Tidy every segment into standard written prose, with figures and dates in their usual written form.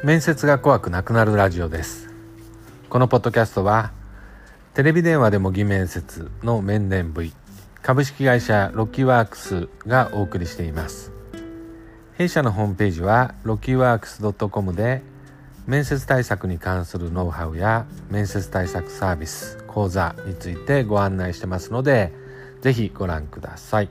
面接が怖くなくなるラジオです。このポッドキャストはテレビ電話で模擬面接の面談部株式会社ロッキーワークスがお送りしています。弊社のホームページは rockyworks.com で面接対策に関するノウハウや面接対策サービス講座についてご案内してますので、ぜひご覧ください。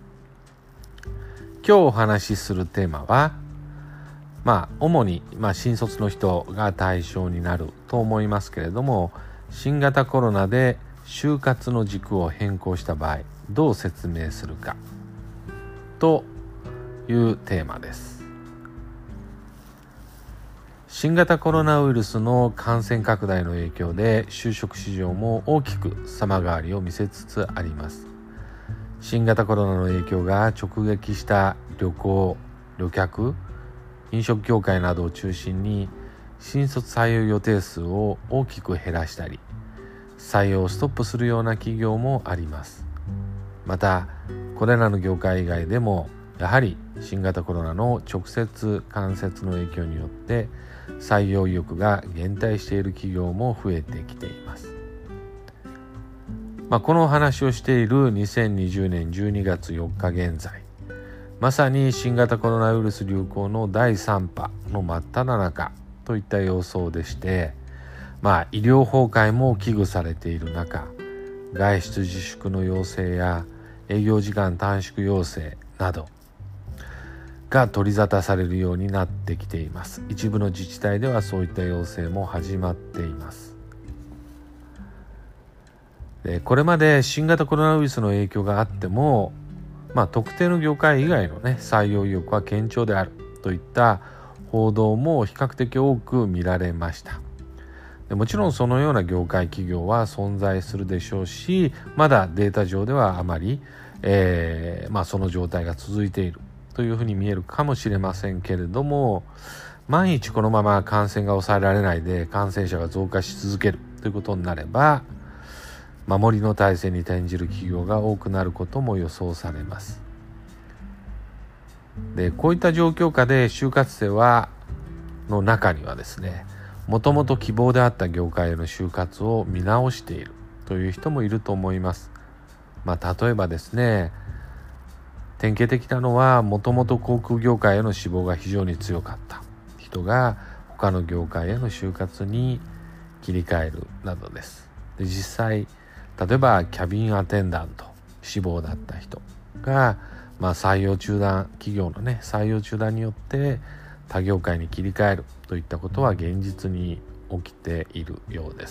今日お話しするテーマは主に新卒の人が対象になると思いますけれども、新型コロナで就活の軸を変更した場合どう説明するかというテーマです。新型コロナウイルスの感染拡大の影響で就職市場も大きく様変わりを見せつつあります。新型コロナの影響が直撃した旅行、旅客、飲食業界などを中心に新卒採用予定数を大きく減らしたり、採用をストップするような企業もあります。またこれらの業界以外でもやはり新型コロナの直接間接の影響によって採用意欲が減退している企業も増えてきています。このお話をしている2020年12月4日現在、まさに新型コロナウイルス流行の第3波の真っ只中といった様相でして、医療崩壊も危惧されている中、外出自粛の要請や営業時間短縮要請などが取り沙汰されるようになってきています。一部の自治体ではそういった要請も始まっています。でこれまで新型コロナウイルスの影響があっても特定の業界以外の採用意欲は堅調であるといった報道も比較的多く見られました。でもちろんそのような業界企業は存在するでしょうし、まだデータ上ではあまり、その状態が続いているというふうに見えるかもしれませんけれども、万一このまま感染が抑えられないで感染者が増加し続けるということになれば、守りの体制に転じる企業が多くなることも予想されます。でこういった状況下で就活生の中にはですね、もともと希望であった業界への就活を見直しているという人もいると思います。例えばですね、典型的なのはもともと航空業界への志望が非常に強かった人が他の業界への就活に切り替えるなどです。で実際例えばキャビンアテンダント志望だった人が、採用中断、企業の採用中断によって他業界に切り替えるといったことは現実に起きているようです。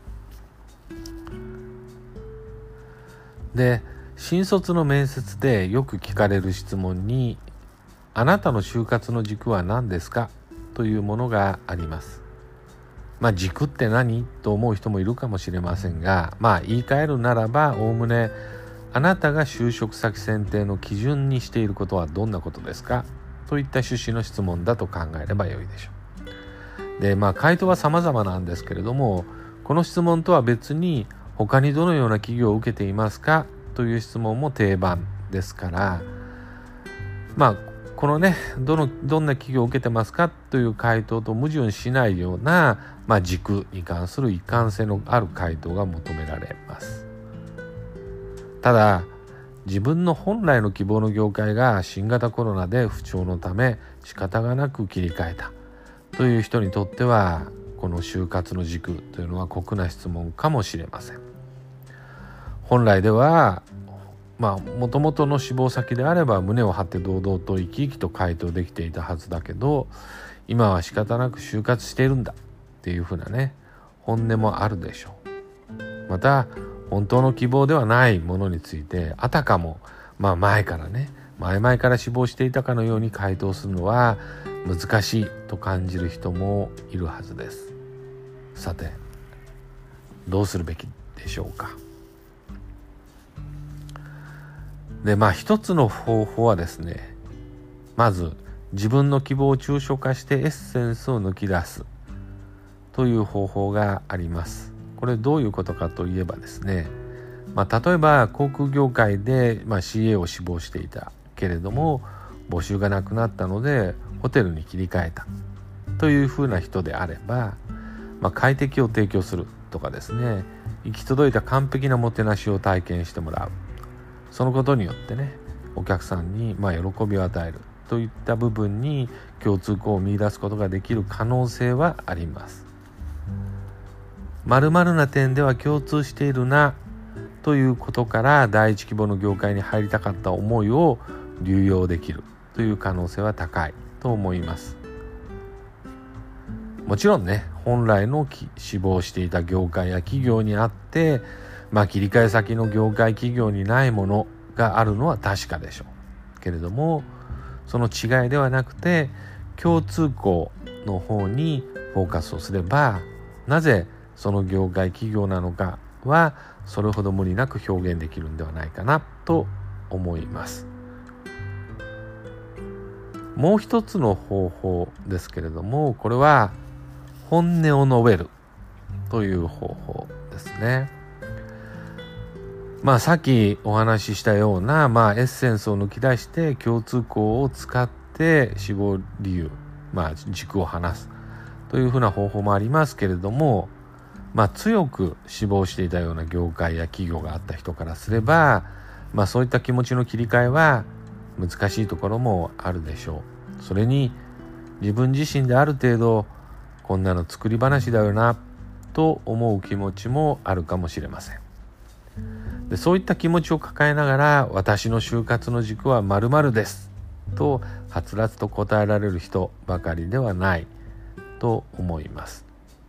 で新卒の面接でよく聞かれる質問に、あなたの就活の軸は何ですかというものがあります。軸って何と思う人もいるかもしれませんが、言い換えるならばおおむねあなたが就職先選定の基準にしていることはどんなことですかといった趣旨の質問だと考えればよいでしょう。で回答は様々なんですけれども、この質問とは別に他にどのような企業を受けていますかという質問も定番ですから、このどんな企業を受けてますかという回答と矛盾しないような、軸に関する一貫性のある回答が求められます。ただ自分の本来の希望の業界が新型コロナで不調のため仕方がなく切り替えたという人にとっては、この就活の軸というのは酷な質問かもしれません。本来ではもともとの志望先であれば胸を張って堂々と生き生きと回答できていたはずだけど、今は仕方なく就活しているんだっていうふうな本音もあるでしょう。また本当の希望ではないものについてあたかも前々から志望していたかのように回答するのは難しいと感じる人もいるはずです。さてどうするべきでしょうか。で一つの方法はですね、まず自分の希望を抽象化してエッセンスを抜き出すという方法があります。これどういうことかといえばですね、例えば航空業界で、CA を志望していたけれども募集がなくなったのでホテルに切り替えたというふうな人であれば、快適を提供するとかですね、行き届いた完璧なもてなしを体験してもらう、そのことによってね、お客さんに喜びを与えるといった部分に共通項を見出すことができる可能性はあります。〇〇な点では共通しているなということから、第一規模の業界に入りたかった思いを流用できるという可能性は高いと思います。もちろんね、本来の志望していた業界や企業にあって、切り替え先の業界企業にないものがあるのは確かでしょうけれども、その違いではなくて共通項の方にフォーカスをすれば、なぜその業界企業なのかはそれほど無理なく表現できるんではないかなと思います。もう一つの方法ですけれども、これは本音を述べるという方法ですね。さっきお話ししたような、エッセンスを抜き出して共通項を使って志望理由、軸を話すというふうな方法もありますけれども、強く志望していたような業界や企業があった人からすれば、そういった気持ちの切り替えは難しいところもあるでしょう。それに自分自身である程度こんなの作り話だよなと思う気持ちもあるかもしれません。でそういった気持ちを抱えながら、私の就活の軸は〇〇ですとはつらつと答えられる人ばかりではないと思います。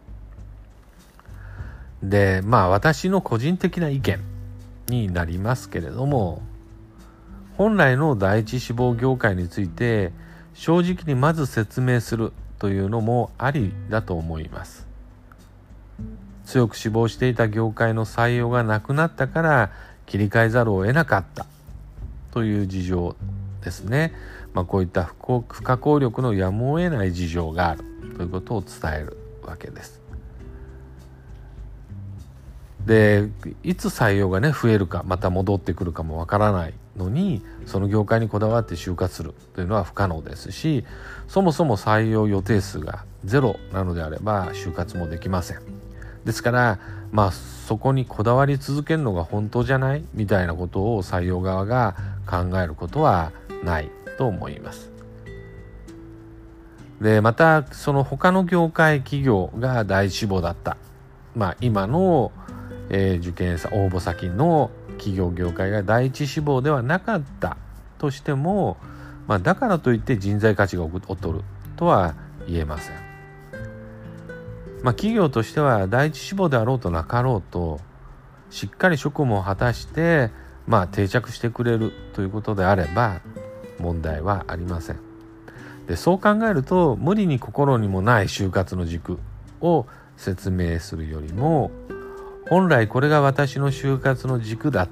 で私の個人的な意見になりますけれども、本来の第一志望業界について正直にまず説明するというのもありだと思います。強く志望していた業界の採用がなくなったから切り替えざるを得なかったという事情ですね。こういった不可抗力のやむを得ない事情があるということを伝えるわけです。でいつ採用が増えるか、また戻ってくるかもわからないのに、その業界にこだわって就活するというのは不可能ですし、そもそも採用予定数がゼロなのであれば就活もできません。ですからそこにこだわり続けるのが本当じゃないみたいなことを採用側が考えることはないと思います。でまたその他の業界企業が第一志望だった、今の、受験者応募先の企業業界が第一志望ではなかったとしても、だからといって人材価値が劣るとは言えません。企業としては第一志望であろうとなかろうとしっかり職務を果たして定着してくれるということであれば問題はありません。でそう考えると、無理に心にもない就活の軸を説明するよりも、本来これが私の就活の軸だった、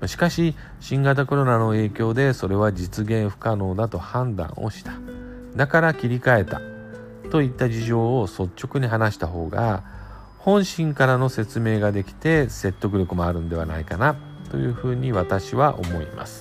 しかし新型コロナの影響でそれは実現不可能だと判断をした、だから切り替えたといった事情を率直に話した方が本心からの説明ができて説得力もあるんではないかなというふうに私は思います。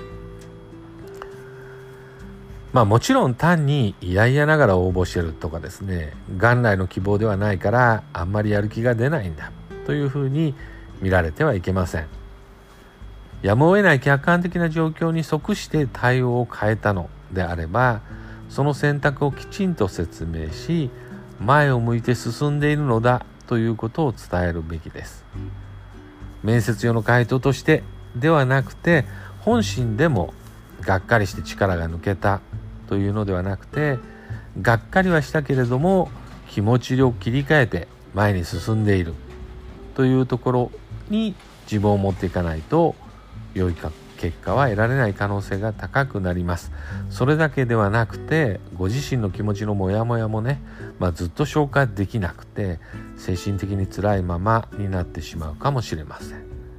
もちろん単に嫌々ながら応募してるとかですね、元来の希望ではないからあんまりやる気が出ないんだというふうに見られてはいけません。やむを得ない客観的な状況に即して対応を変えたのであれば、その選択をきちんと説明し、前を向いて進んでいるのだということを伝えるべきです。面接用の回答としてではなくて、本心でもがっかりして力が抜けたというのではなくて、がっかりはしたけれども気持ちを切り替えて前に進んでいるというところに自分を持っていかないと良い結果は得られない可能性が高くなります。それだけではなくて、ご自身の気持ちのモヤモヤもね、ずっと消化できなくて精神的に辛いままになってしまうかもしれません。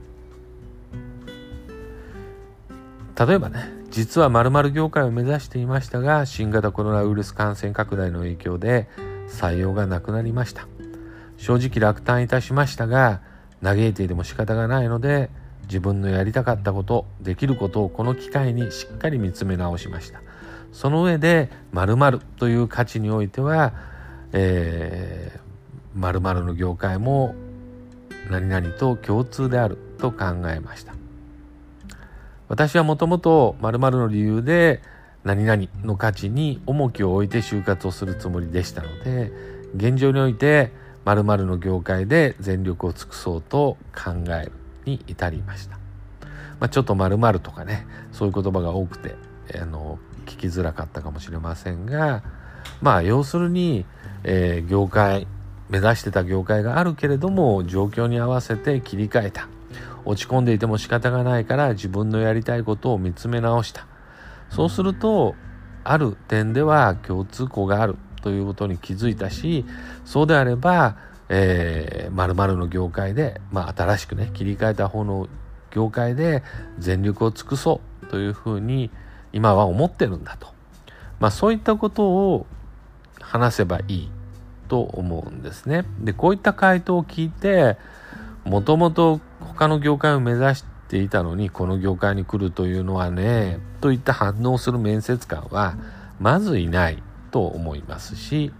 例えばね、実は〇〇業界を目指していましたが、新型コロナウイルス感染拡大の影響で採用がなくなりました。正直落胆いたしましたが、嘆いていても仕方がないので、自分のやりたかったこと、できることをこの機会にしっかり見つめ直しました。 その上で〇〇という価値においては、〇〇の業界も何々と共通であると考えました。私はもともと〇〇の理由で何々の価値に重きを置いて就活をするつもりでしたので、現状において〇〇の業界で全力を尽くそうと考えるに至りました。ちょっと〇〇とかね、そういう言葉が多くて聞きづらかったかもしれませんが、要するに、業界目指してた業界があるけれども状況に合わせて切り替えた。落ち込んでいても仕方がないから自分のやりたいことを見つめ直した。そうするとある点では共通項があるということに気づいたし、そうであれば〇〇の業界で、新しくね切り替えた方の業界で全力を尽くそうというふうに今は思ってるんだと、そういったことを話せばいいと思うんですね。で、こういった回答を聞いて、もともと他の業界を目指していたのにこの業界に来るというのはねといった反応する面接官はまずいないと思いますし、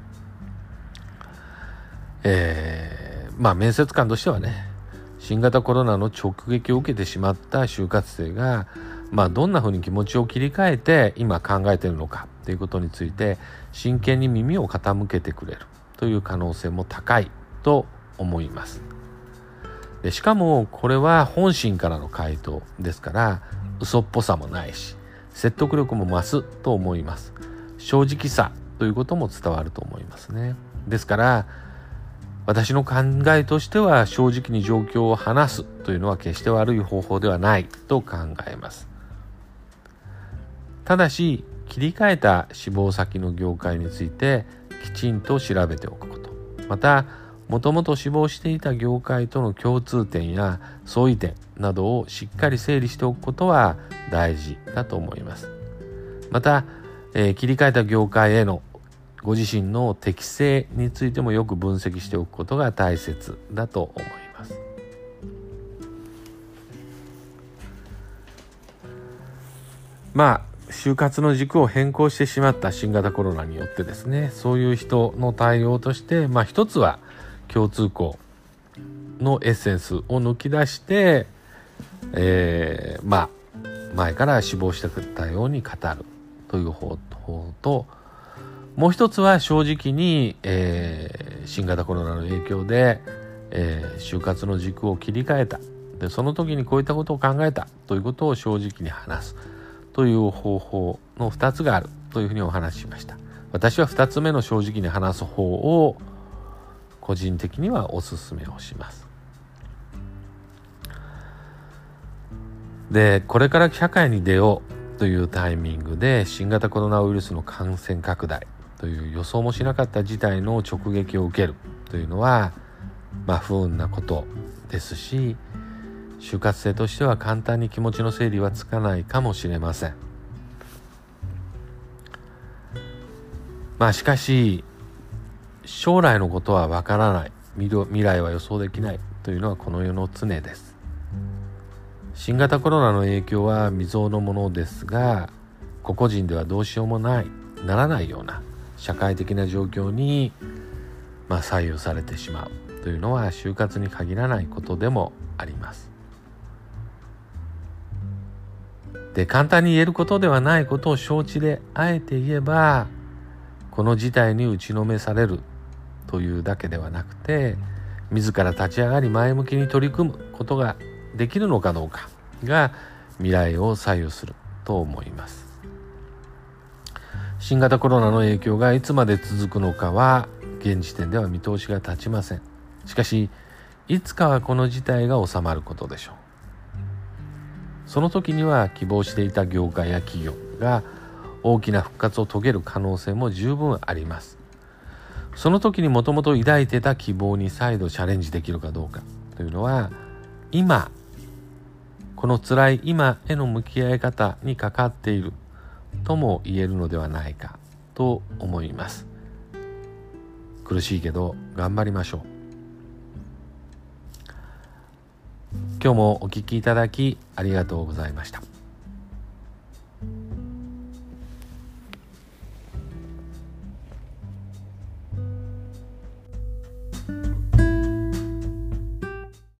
面接官としてはね、新型コロナの直撃を受けてしまった就活生が、どんなふうに気持ちを切り替えて今考えているのかということについて真剣に耳を傾けてくれるという可能性も高いと思います。でしかもこれは本心からの回答ですから嘘っぽさもないし説得力も増すと思います。正直さということも伝わると思いますね。ですから私の考えとしては正直に状況を話すというのは決して悪い方法ではないと考えます。ただし切り替えた志望先の業界についてきちんと調べておくこと、またもともと志望していた業界との共通点や相違点などをしっかり整理しておくことは大事だと思います。また、切り替えた業界へのご自身の適性についてもよく分析しておくことが大切だと思います。就活の軸を変更してしまった新型コロナによってですね、そういう人の対応として、一つは共通項のエッセンスを抜き出して、前から志望してたように語るという方法と、もう一つは正直に、新型コロナの影響で、就活の軸を切り替えた。で、その時にこういったことを考えたということを正直に話すという方法の2つがあるというふうにお話ししました。私は2つ目の正直に話す方を個人的にはお勧めをします。で、これから社会に出ようというタイミングで新型コロナウイルスの感染拡大という予想もしなかった事態の直撃を受けるというのは、不運なことですし、就活生としては簡単に気持ちの整理はつかないかもしれません。しかし将来のことはわからない、未来は予想できないというのはこの世の常です。新型コロナの影響は未曾有のものですが、個々人ではどうしようもならないような社会的な状況に、左右されてしまうというのは就活に限らないことでもあります。で、簡単に言えることではないことを承知であえて言えば、この事態に打ちのめされるというだけではなくて、自ら立ち上がり前向きに取り組むことができるのかどうかが未来を左右すると思います。新型コロナの影響がいつまで続くのかは現時点では見通しが立ちません。しかしいつかはこの事態が収まることでしょう。その時には希望していた業界や企業が大きな復活を遂げる可能性も十分あります。その時にもともと抱いてた希望に再度チャレンジできるかどうかというのは、今この辛い今への向き合い方にかかっているとも言えるのではないかと思います。苦しいけど頑張りましょう。今日もお聞きいただきありがとうございました。